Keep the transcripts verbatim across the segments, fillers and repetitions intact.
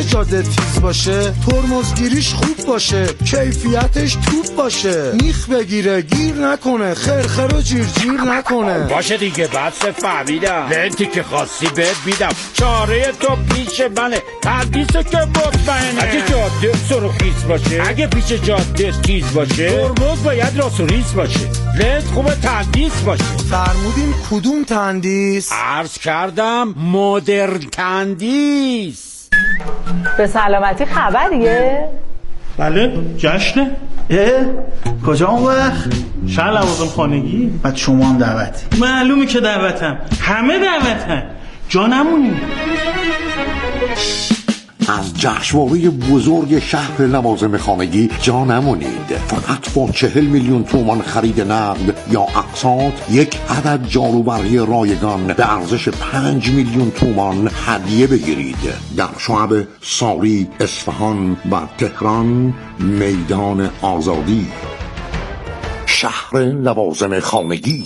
جاده تیز باشه، ترمزگیریش خوب باشه، کیفیتش توپ باشه، میخ بگیره گیر نکنه، خرخر و جیر جیر نکنه. باشه دیگه بس فهمیدم، لنتی که خواستی بهت میدم، چاره تو پیش منه، تندیسه که مطمئنه. اگه جاده سرخیز باشه، اگه پیش جاده تیز باشه، ترمز باید راست و ریز باشه، لنت خوبه تندیس باشه. فرمودین کدوم تندیس؟ عرض کردم مدرن تندیس. به سلامتی خبریه؟ بله جشنه. اه کجا اون وقت؟ شهر لوازم خانگی. بعد شما هم دعوتی؟ معلومه که دعوتم، همه دعوتن، جا نمونی. از جشنواره بزرگ شهر لوازم خانگی جا نمونید. فقط با چهل میلیون تومان خرید نقد یا اقساط یک عدد جاروبرقی رایگان به ارزش پنج میلیون تومان هدیه بگیرید. در شعب ساری، اصفهان و تهران، میدان آزادی. شهر لوازم خانگی.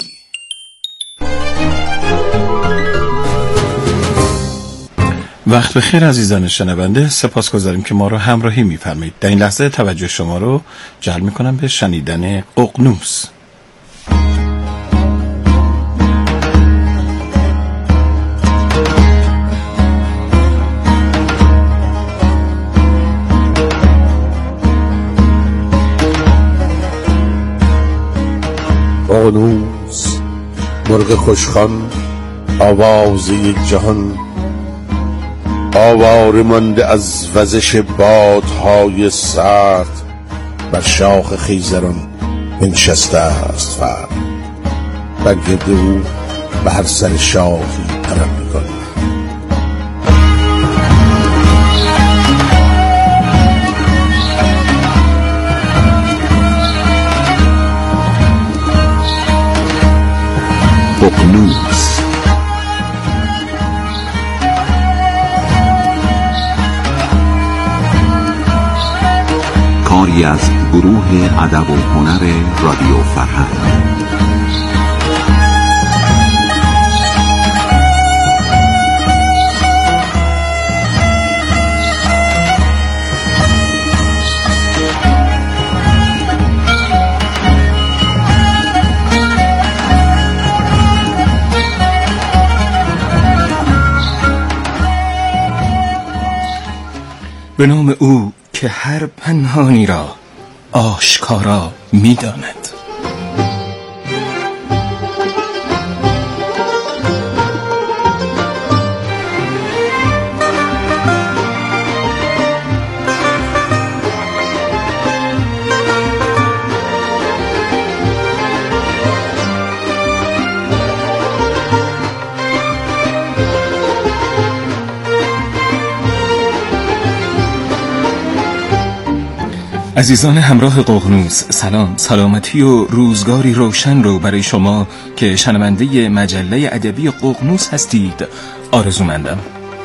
وقت بخیر عزیزان شنونده، سپاسگزاریم که ما رو همراهی می‌فرمایید. در این لحظه توجه شما رو جلب می‌کنم به شنیدن ققنوس. ققنوس، مرغ خوشخوان، آوازه جهان، آواره مانده از وزش بادهای سرد، بر شاخ خیزران بنشسته است فرد، بر گرد او به هر سر شاخی پرم می‌کند. ققنوس. کاری از گروه ادب و هنر رادیو فرهنگ. به نام او که هر پنهانی را آشکارا می‌داند. عزیزان همراه ققنوس، سلام، سلامتی و روزگاری روشن رو برای شما که شنونده مجله ادبی ققنوس هستید آرزومندم.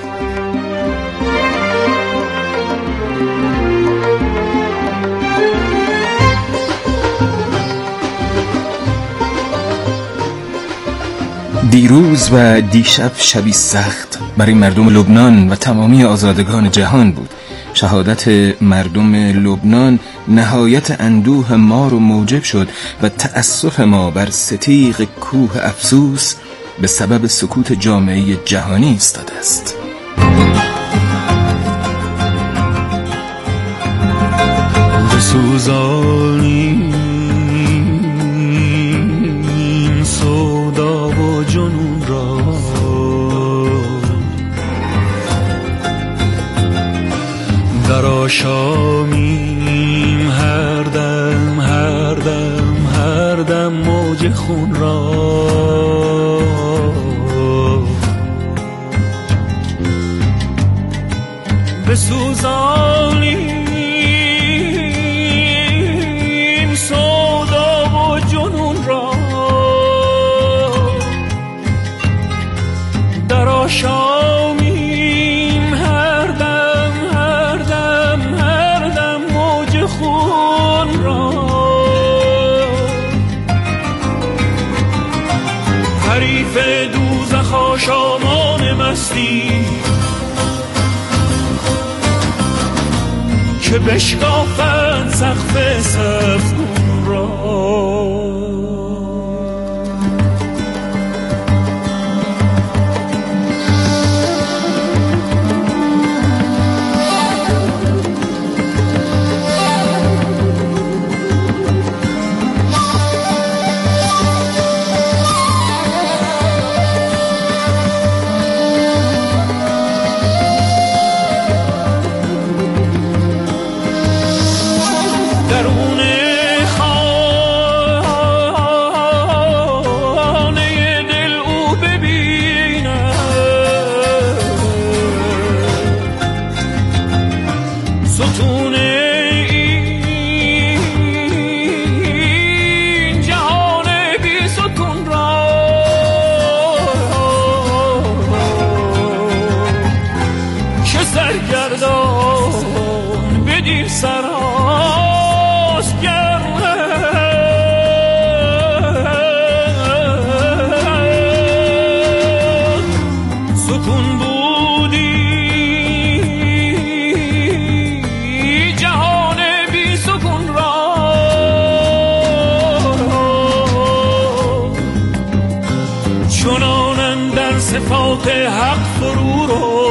دیروز و دیشب شبی سخت برای مردم لبنان و تمامی آزادگان جهان بود. شهادت مردم لبنان نهایت اندوه ما رو موجب شد و تأسف ما بر ستیغ کوه افسوس به سبب سکوت جامعه جهانی ایستاده است. بسوزانیم سودا و جنون را، در آشامیم هر دم هر دم هر دم موج خون را، بسوزانیم سودا و جنون را، در آشامیم هر دم هر دم هر دم موج خون را، حریف دوزخ آشامان مستی، که بشکافد سقف سبزگون را. صفات حق فرو رو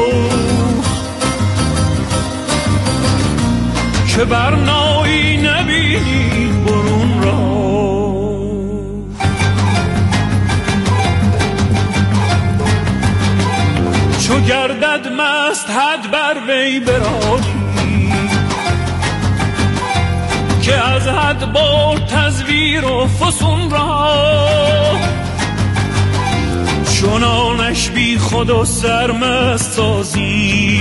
که برنایی نبینید برون را. چو گردد مست حد بر وی برانی که از حد برد تزویر و فسون را. چنانش بی خود و سرمست سازی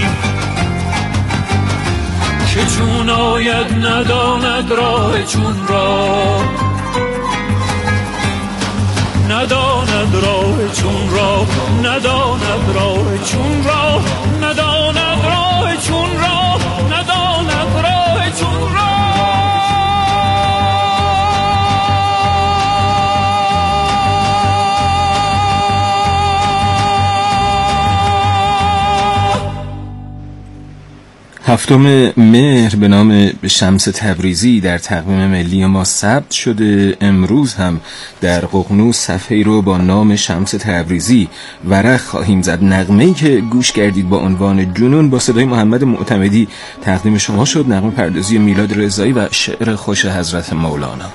که چون آید نداند راه چون را. نداند راه چون را، نداند راه چون را، نداند راه چون را، نداند راه چون را. هفتم مهر به نام شمس تبریزی در تقویم ملی ما ثبت شده. امروز هم در ققنوس صفحه‌ای رو با نام شمس تبریزی ورق خواهیم زد. نغمه‌ای که گوش کردید با عنوان جنون با صدای محمد معتمدی تقدیم شما شد. نغمه پردازی میلاد رضایی و شعر خوش حضرت مولانا.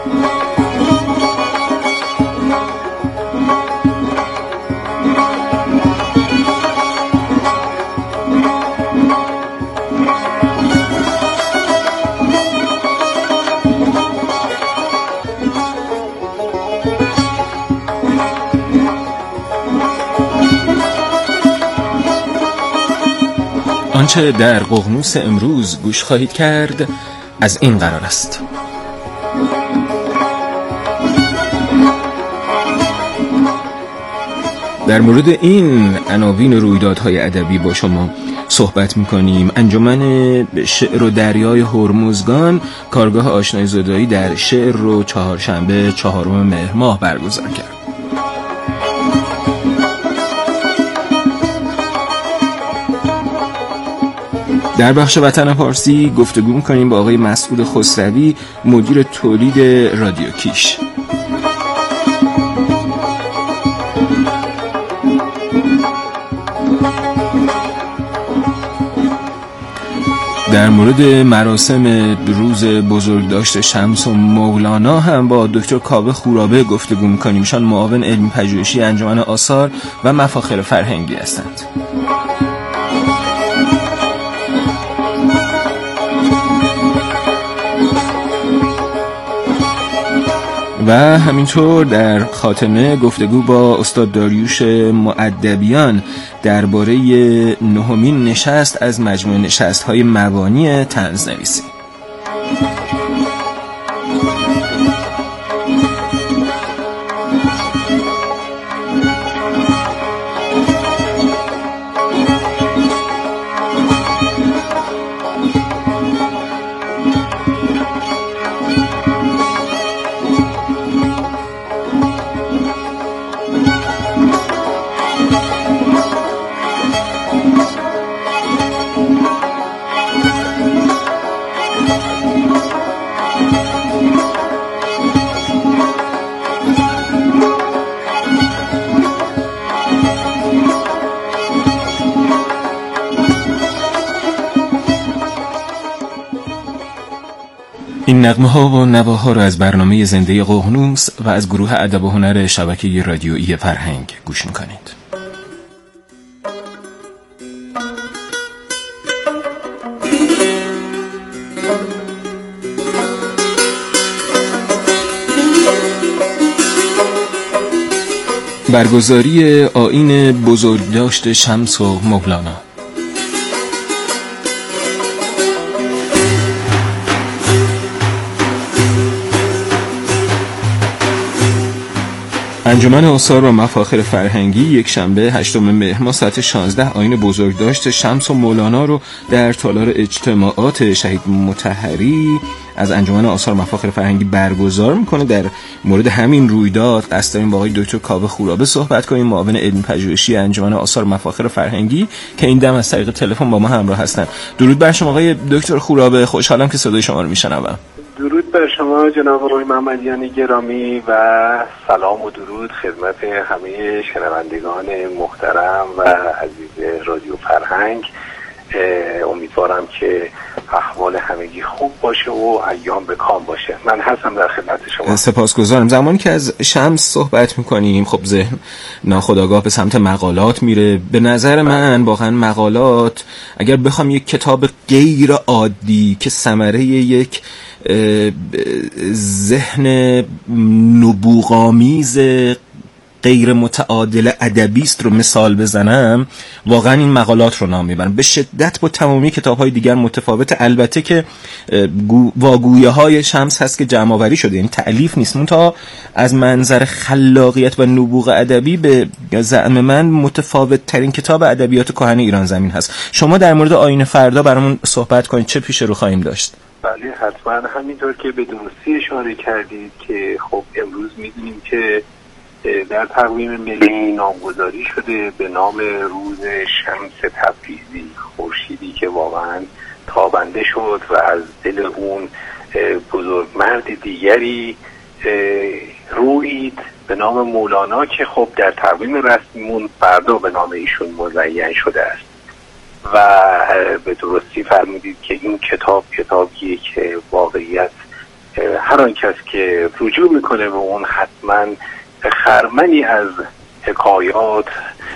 آنچه در ققنوس امروز گوش خواهید کرد از این قرار است: در مورد این عناوین رویدادهای ادبی با شما صحبت می‌کنیم. انجمن شعر و دریای هرمزگان کارگاه آشنای زدایی در شعر رو چهارشنبه چهارم مهر ماه برگزار کرد. در بخش وطن فارسی گفتگو می‌کنیم با آقای مسعود خسروی، مدیر تولید رادیو کیش. در مورد مراسم روز بزرگداشت شمس و مولانا هم با دکتر کاوه خورابه گفتگو می‌کنیم. ایشان معاون علمی پژوهشی انجمن آثار و مفاخر فرهنگی هستند. و همینطور در خاتمه گفتگو با استاد داریوش مؤدبیان درباره نهمین نشست از مجموعه نشست‌های مبانی طنزنویسی. این نغمه ها و نواها را از برنامه زنده ققنوس و از گروه ادب و هنر شبکه رادیویی فرهنگ گوش میکنید. برگزاری آیین بزرگداشت شمس و مولانا. انجمن آثار و مفاخر فرهنگی یک شنبه هشتم مهر ماه ساعت شانزده آیین بزرگداشت شمس و مولانا رو در تالار اجتماعات شهید مطهری از انجمن آثار و مفاخر فرهنگی برگزار میکنه. در مورد همین رویداد قصد داریم با آقای دکتر کاوه خورابه صحبت کنیم، معاون علمی پژوهشی انجمن آثار و مفاخر فرهنگی که این دم از طریق تلفن با ما همراه هستن. درود بر شما آقای دکتر خورابه، خوشحالم که صدای شما رو میشنوم. درود بر شما جناب آقای محمدیان گرامی و سلام و درود خدمت همه شنوندگان محترم و عزیز رادیو فرهنگ. امیدوارم که احوال همگی خوب باشه و ایام به کام باشه. من هستم در خدمت شما. سپاسگزارم. زمانی که از شمس صحبت میکنیم خب ذهن ناخودآگاه به سمت مقالات میره. به نظر من واقعا مقالات اگر بخوام یک کتاب غیر عادی که ثمره یک ذهن نبوغامیز غیر متعادل ادبی است رو مثال بزنم، واقعا این مقالات رو نام میبرم. به شدت با تمامی کتاب‌های دیگر متفاوت، البته که واگویه های شمس هست که جمع آوری شده، یعنی تألیف نیست، منتها از منظر خلاقیت و نبوغ ادبی به زعم من متفاوت ترین کتاب ادبیات کهن ایران زمین هست. شما در مورد آیین فردا برامون صحبت کنید، چه پیش رو خواهیم داشت؟ بله حتما، همینطور که به درستی اشاره کردید که خب امروز میدونیم که در تقویم ملی نامگذاری شده به نام روز شمس تبریزی، خورشیدی که واقعا تابنده شد و از دل اون بزرگ مرد دیگری رویید به نام مولانا که خب در تقویم رسمیمون فردا به نام ایشون مزین شده است. و به درستی فرمودید که این کتاب کتابیه که واقعیت هر آن کس که رجوع میکنه به اون حتما خرمنی از حکایات،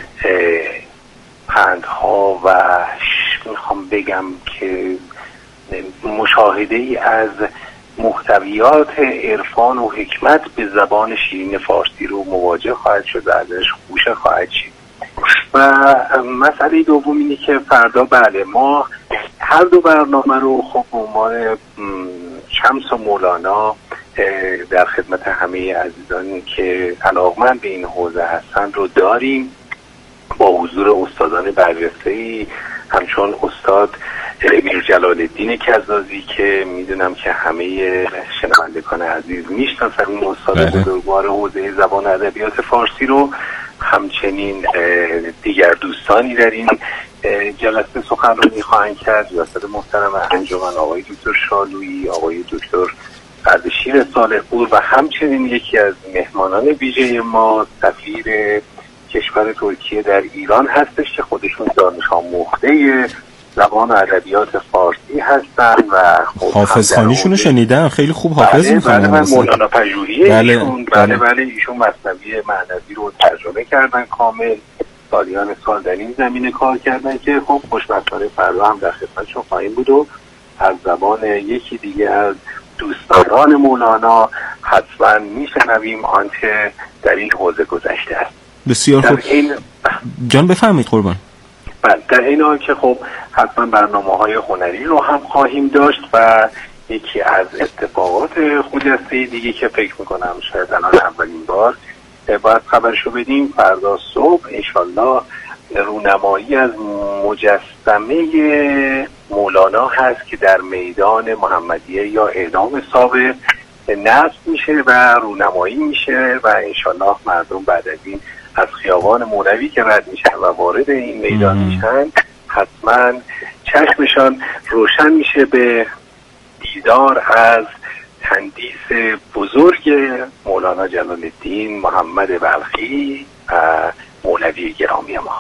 پندها و میخوام بگم که مشاهده ای از محتویات عرفان و حکمت به زبان شیرین فارسی رو مواجه خواهد شد و ازش خوش خواهد شد. و مسئله دوم اینه که فردا بله ما هر دو برنامه رو خب به عنوان شمس و مولانا در خدمت همه عزیزانی که علاقمند به این حوزه هستند رو داریم، با حضور استادان برجسته‌ای همچون استاد امیر جلال الدین کزازی که میدونم که همه شنوندگان عزیز میشناسن، این استاد بزرگوار حوزه زبان ادبیات فارسی رو. همچنین دیگر دوستانی در این جلسه سخنرانی خواهند کرد، ریاست محترم انجمن آقای دکتر شالویی، آقای دکتر اردشیر صالح پور و همچنین یکی از مهمانان ویژه ما سفیر کشور ترکیه در ایران هستش که خودشون دانش آموخته زبان و ادبیات فارسی هستن و حافظ خانیشون رو شنیدم، خیلی خوب حافظ می‌کنن. بله بله مولانا پژوهی بله ایشون بله بله ایشون مثنوی معنوی رو ترجمه کردن کامل، سالیان سال در این زمینه کار کردن که خب خوشبختانه فردا هم در خدمتشون خواهیم بود و از زبان یکی دیگه از دوستداران مولانا حتما میشنویم آنچه در این حوزه گذشته است. بسیار خوب این... جان بفرمایید قربان. بله در این حال که خب حتما برنامه‌های هنری رو هم خواهیم داشت و یکی از اتفاقات خجسته دیگه که فکر میکنم شاید الان اولین بار باید خبرشو بدیم، فردا صبح انشالله رونمایی از مجسمه مولانا هست که در میدان محمدیه یا اعدام صابر نصب میشه و رونمایی میشه و انشالله مردم بعد از این از خیابان مولوی که رد میشن و وارد این میدان میشن حتما چشمشان روشن میشه به دیدار از تندیس بزرگ مولانا جلال الدین محمد بلخی و مولوی گرامی ما.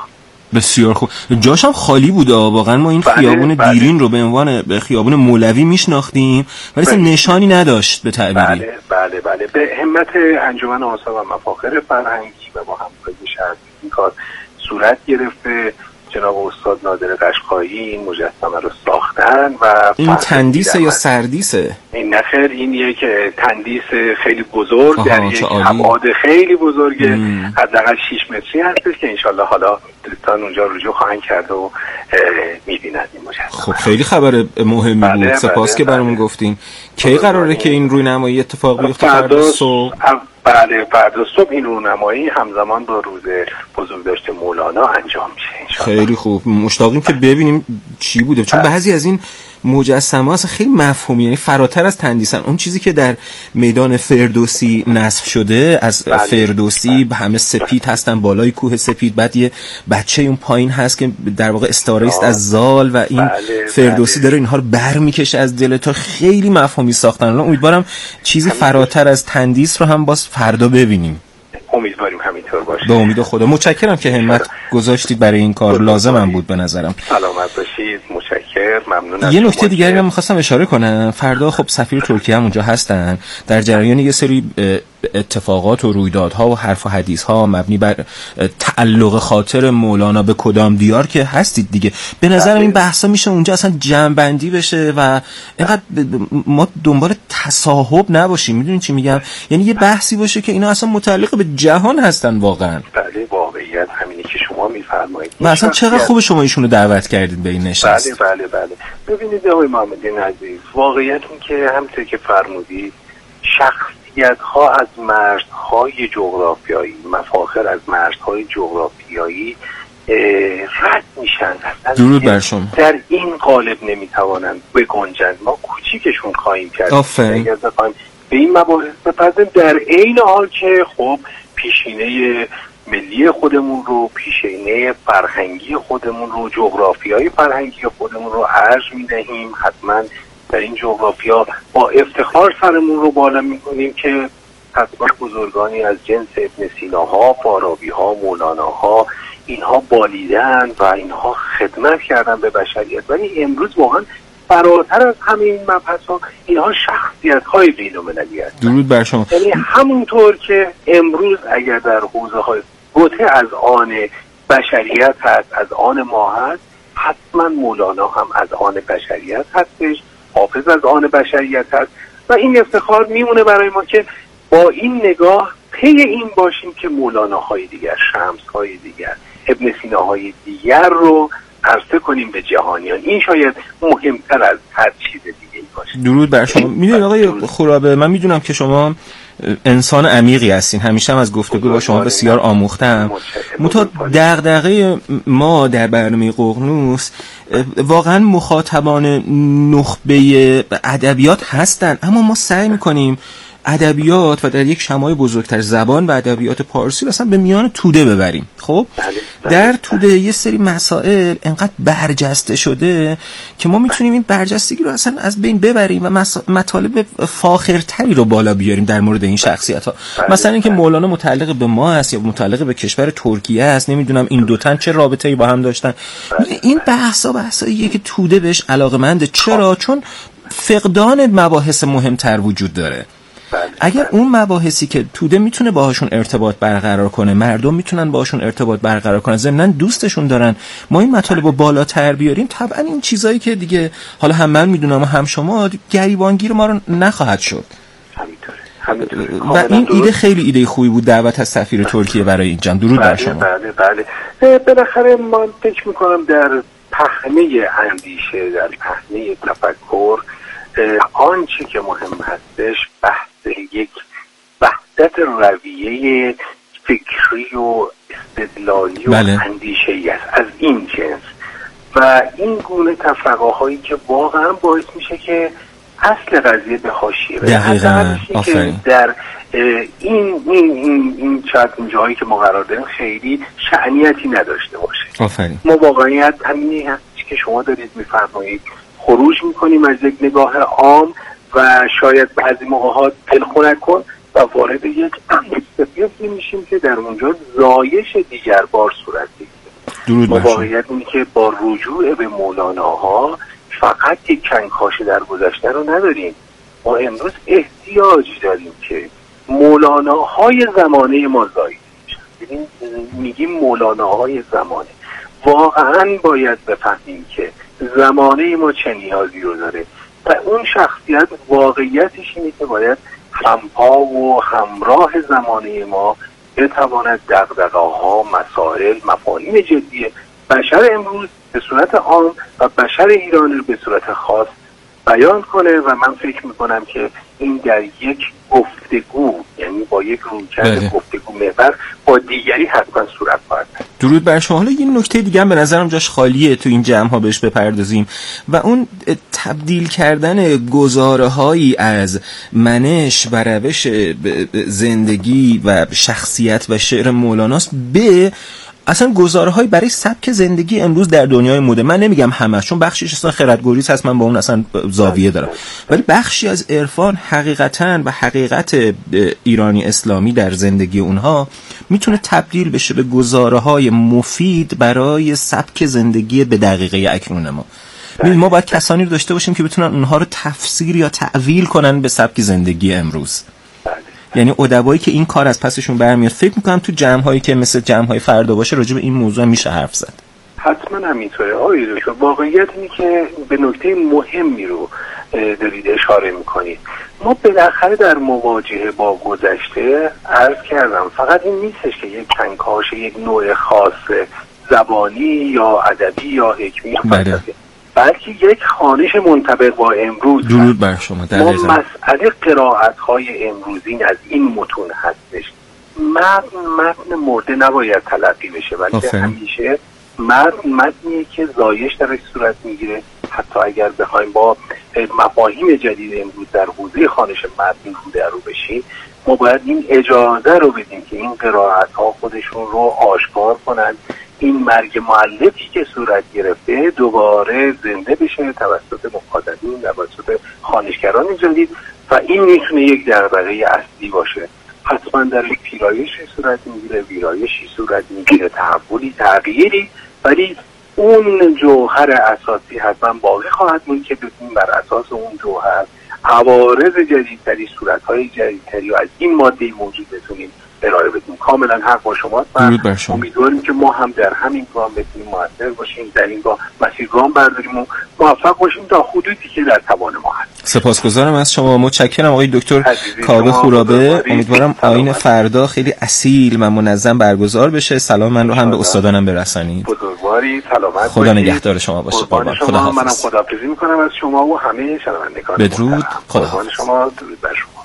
بسیار خوب. جاش هم خالی بود واقعا. ما این بله، خیابون بله. دیرین رو به عنوان خیابون مولوی میشناختیم ولی بله. نشانی نداشت به تعبیری. بله بله بله به همت انجمن آثار و مفاخر فرهنگی و با همکاری شهر این کار صورت گرفته. جناب استاد نادر قشقایی این مجسمه رو ساختن و این تندیسه یا سردیسه؟ این نخیر، این یک تندیس خیلی بزرگ در یک عالی. ابعاد خیلی بزرگه، حداقل شش متری هستش که انشالله حالا دوستان اونجا رجوع خواهند کرد و میبینند این مجسمه. خب خیلی خبر مهمی بله، بود. سپاس بله، که برامون بله. گفتین. کی قراره که این روی نمایی اتفاق بیفته؟ فردا صبح. بله فردا صبح این رونمایی همزمان با روز بزرگداشت مولانا انجام میشه. خیلی خوب. مشتاقیم که ببینیم چی بوده، چون بعضی از این مجسمه اصلا خیلی مفهومی، یعنی فراتر از تندیسن. اون چیزی که در میدان فردوسی نصب شده از بله. فردوسی به همه سپید هستن، بالای کوه سپید، بعد یه بچه اون پایین هست که در واقع استعاره است از زال و این بله. فردوسی بله. داره اینها رو بر میکشه از دل تا. خیلی مفهومی ساختن. امیدوارم چیزی فراتر از تندیس رو هم باز فردا ببینیم. امیدواریم همینطور باشه. به امید خدا. متشکرم که همت گذاشتید برای این کار. لازمم بود به نظرم. سلامت باشید. متشکر. ممنون. یه نکته دیگری هم می‌خواستم اشاره کنم. فردا خب سفیر ترکیه هم اونجا هستن. در جریان یه سری اتفاقات و رویدادها و حرف و حدیث‌ها مبنی بر تعلق خاطر مولانا به کدام دیار که هستید دیگه. به نظرم این بحثا میشه اونجا اصلا جمع‌بندی بشه و اینقدر ما دنبال تصاحب نباشیم. میدونین چی میگم؟ یعنی یه بحثی باشه که اینا اصلا متعلق به جهان هستن واقعا. بله واقعیت همینی که شما میفرمایید. مثلا چقدر خوب شما ایشونو دعوت کردید به این نشست. بله بله بله. ببینید آقای محمدی عزیز، واقعیت این که همونطور که فرمودید شخصیت‌ها از مرزهای جغرافیایی، مفاخر از مرزهای جغرافیایی رد میشن. درود بر شما. در این قالب نمیتوانند بگنجند. ما کوچیکشون خواهیم کرد. آفرین. اگر بخوایم به این مباحث بپردازیم، در عین حال که خب پیشینه ملی خودمون رو، پیشینه فرهنگی خودمون رو، جغرافیای فرهنگی خودمون رو ارج میدهیم. حتما در این جغرافیا با افتخار سرمون رو بالا میکنیم که حتما بزرگانی از جنس ابن سیناها، فارابیها، مولاناها اینها بالیدن و اینها خدمت کردن به بشریت. ولی امروز واقعا فراتر از همه این مبحث‌ها اینها شخصیت‌های بین‌المللی هستند. درود بر شما. یعنی همونطور که امروز اگر در حوزه‌های گوته از آن بشریت هست، از آن ما هست، حتما مولانا هم از آن بشریت هستش، حافظ از آن بشریت هست و این افتخار میمونه برای ما که با این نگاه پی این باشیم که مولاناهای دیگر، شمس‌های دیگر، ابن سیناهای دیگر رو عرضه کنیم به جهانیان. این شاید مهمتر از هر چیز دیگه باشه. درود بر شما. میدونید آقای خرابه، من میدونم که شما انسان عمیقی هستین، همیشه هم از گفتگو با شما بسیار آموختم. متا دغدغه ما در برنامه ققنوس واقعا مخاطبان نخبه ادبیات هستن، اما ما سعی میکنیم ادبیات و در یک شمای بزرگتر زبان و ادبیات پارسی رو اصلا به میان توده ببریم. خب در توده یه سری مسائل انقدر برجسته شده که ما میتونیم این برجستگی رو اصلا از بین ببریم و مطالب فاخرتری رو بالا بیاریم در مورد این شخصیت ها. مثلا اینکه مولانا متعلق به ما است یا متعلق به کشور ترکیه است، نمیدونم این دو تن چه رابطه‌ای با هم داشتن. این بحثا بحثاییه که توده بهش علاقه‌منده. چرا؟ چون فقدان مباحث مهمتر وجود داره. اگر اون مباحثی که توده میتونه باهاشون ارتباط برقرار کنه، مردم میتونن باهاشون ارتباط برقرار کنن، ضمناً دوستشون دارن، ما این مطالب رو بالاتر بیاریم، طبعا این چیزایی که دیگه حالا هم من میدونم و هم شما گریبانگیر ما رو نخواهد شد. همینطوره. و این ایده خیلی ایده خوبی بود، دعوت از سفیر ترکیه برای این جمع. درود بر شما. بله بله. بالاخره من فکر میکنم در پهنه اندیشه، در پهنه تفکر، آنچه که مهم هستش بحث یک وحدت رویه فکری و استدلالی و بله. اندیشه‌ای است از این جنس و این گونه تفرقه هایی که واقعا باعث میشه که اصل قضیه به حاشیه بره. دقیقاً. که در این این این این چند جایی که ما قرار داریم خیلی شأنیتی نداشته باشه. آفرین. ما واقعیت همینی هست که شما دارید میفرمایید، خروج میکنیم از یک نگاه عام و شاید بعضی موقعات دلخنک کن و وارد یک استفیاتی میشیم که در اونجا زایش دیگر بار صورت بگیره. درود ما واقعیت اینه که با رجوع به مولاناها فقط یک کنکاش در گذشته رو نداریم، ما امروز احتیاج داریم که مولاناهای زمانه ما زایید بشن. میگیم مولاناهای زمانه، واقعا باید بفهمیم که زمانه ما چه نیازی رو داره و اون شخصیت واقعیتش اینه که باید همپا و همراه زمانه ما بتواند دغدغه‌ها، مسائل، مفاهیم جدی بشر امروز به صورت عام و بشر ایرانی رو به صورت خاص بیان کنه و من فکر میکنم که این در یک گفتگو، یعنی با یک رویکرد گفتگو محور با دیگری حتما صورت خواهد داشت. درود بر شما. حالا یه نکته دیگه هم به نظرم جاش خالیه تو این جمع ها بهش بپردازیم و اون تبدیل کردن گزاره‌هایی از منش و روش زندگی و شخصیت و شعر مولاناست به اصلا گزاره‌های برای سبک زندگی امروز در دنیای مدرن. من نمیگم همه، چون بخشیش اصلا خردگریز هست، من با اون اصلا زاویه دارم، ولی بخشی از عرفان حقیقتاً و حقیقت ایرانی اسلامی در زندگی اونها میتونه تبدیل بشه به گزاره‌های مفید برای سبک زندگی به دقیقه اکنون ما. ما باید کسانی رو داشته باشیم که بتونن اونها رو تفسیر یا تعویل کنن به سبک زندگی امروز. یعنی ادبایی که این کار از پسشون برمیاد. فکر میکنم تو جمع‌هایی که مثل جمع‌های فردا باشه راجع به این موضوع میشه حرف زد. حتما همینطوره آقای دکتر. واقعیت اینه که به نکته مهمی رو دارید اشاره میکنید. ما بالاخره در مواجهه با گذشته عرض کردم فقط این نیستش که یک کنکاش، یک نوع خاص زبانی یا ادبی یا حکمی بله. بلکه یک خوانش منطبق با امروز. درود بر شما. ما مسئله قرائت‌های امروزین از این متون هستش. متن متن مرده نباید تلقی بشه، بلکه همیشه متن متنیه که زایش درش صورت میگیره. حتی اگر بخوایم با مفاهیم جدید امروز در حوزه خوانش متن رو درو بشیم، ما باید این اجازه رو بدیم که این قرائت‌ها خودشون رو آشکار کنن، این مرگ مؤلفی که صورت گرفته دوباره زنده بشه توسط مخاطبین، توسط خوانشگران جدید و این میتونه یک دغدغه اصلی باشه. حتما در یک پیرایشی صورت میگیره، ویرایشی صورت میگیره، تحولی، تغییری، ولی اون جوهر اساسی حتما باقی خواهد موند که بتونیم بر اساس اون جوهر عوارض جدیدتری، صورتهای جدیدتری و از این ماده موجود بتونیم ارائه بدیم. کاملا حق با شماست و امیدواریم که ما هم در همین گام بتونیم موثر باشیم، در این گام مسیر گام برداریم و موفق باشیم تا حدودی که در توان ما هست. سپاسگزارم از شما. متشکرم آقای دکتر کاوه خورابه. امیدوارم آیین فردا خیلی اصیل و منظم برگزار بشه. سلام من رو هم به استادانم برسانید. بزرگواری، سلامت خدا نگهدار شما باشه. قربان خدا حافظ. منم خداحافظی میکنم از شما و همه شنوندگان. بدرود. خدا حافظ. شما درود بر شما.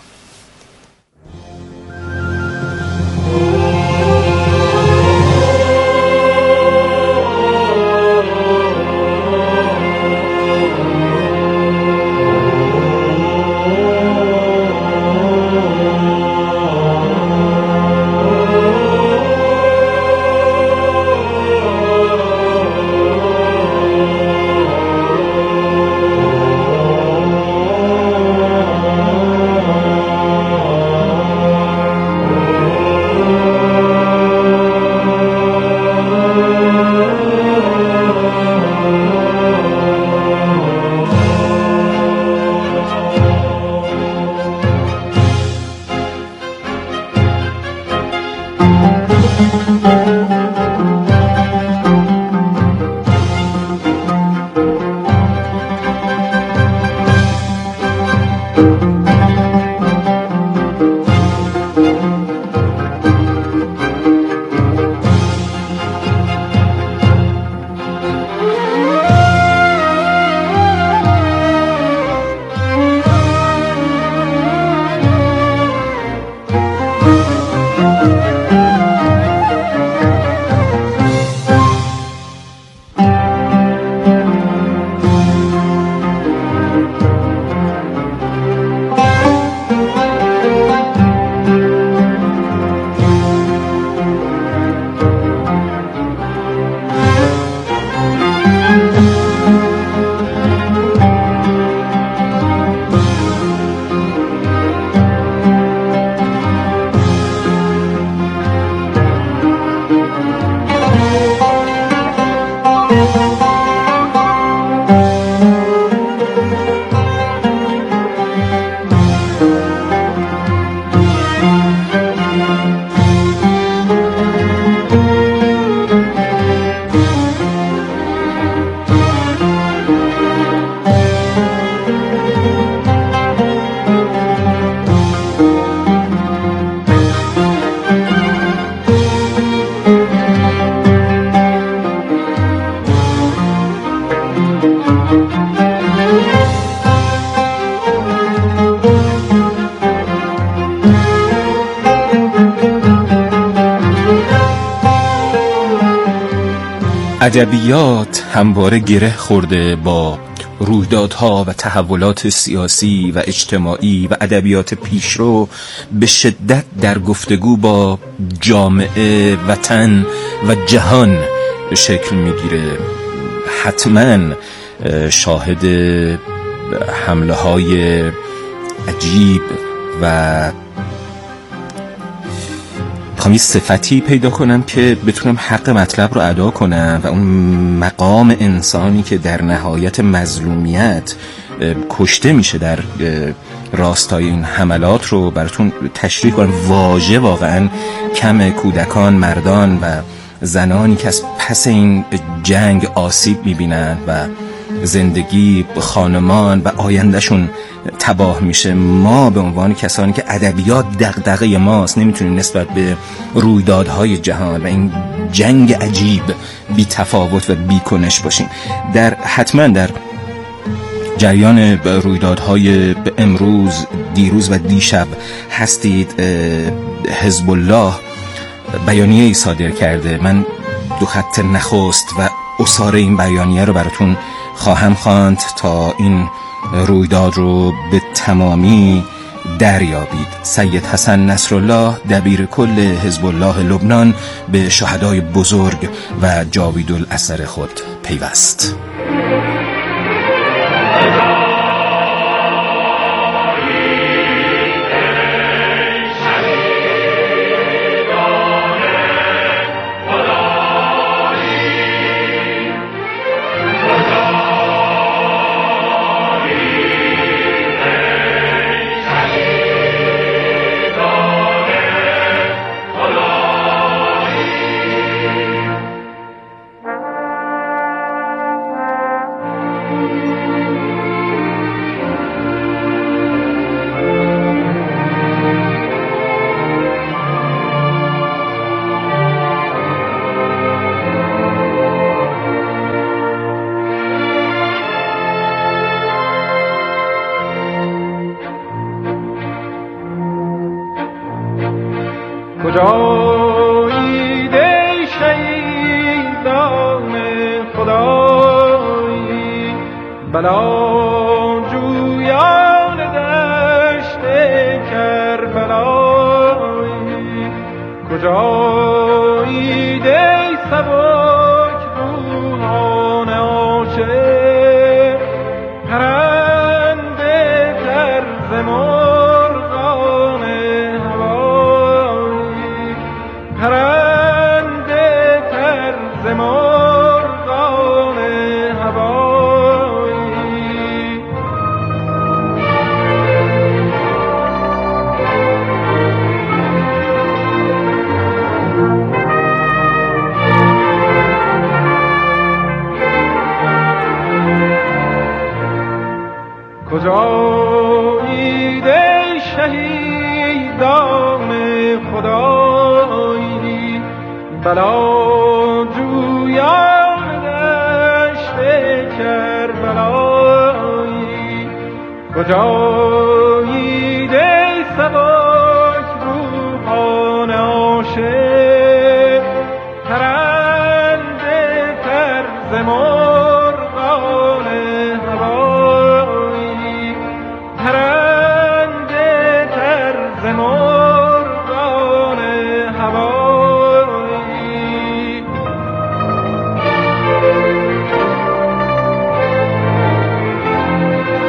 ادبیات همواره گره خورده با رویدادها و تحولات سیاسی و اجتماعی و ادبیات پیشرو به شدت در گفتگو با جامعه، وطن و جهان شکل میگیره. حتما شاهد حمله های عجیب و میخوام یه صفتی پیدا کنم که بتونم حق مطلب رو ادا کنم و اون مقام انسانی که در نهایت مظلومیت کشته میشه در راستای این حملات رو براتون تشریح کنم. واژه واقعا کم. کودکان، مردان و زنانی که از پس این جنگ آسیب میبینن و زندگی خانمان و آیندهشون تباه میشه. ما به عنوان کسانی که ادبیات دغدغه ماست نمیتونیم نسبت به رویدادهای جهان و این جنگ عجیب بی تفاوت و بی کنش باشیم. در حتما در جریان رویدادهای امروز، دیروز و دیشب هستید. حزب الله بیانیه‌ای صادر کرده. من دو خط نخست و اصاره این بیانیه رو براتون خواهم خواند تا این رویداد رو به تمامی دریابید. سید حسن نصرالله دبیر کل حزب الله لبنان به شهدای بزرگ و جاویدالاثر خود پیوست. کجایید ای شهیدان خدایی، بلا جویان دشت کربلایی. کجایید ای سبک روحان عاشق، پرنده طرز مرغان هوایی، پرنده طرز مرغان هوایی. کجایید ای شهیدان خدایی، بلا جویان دشت کربلایی. کجا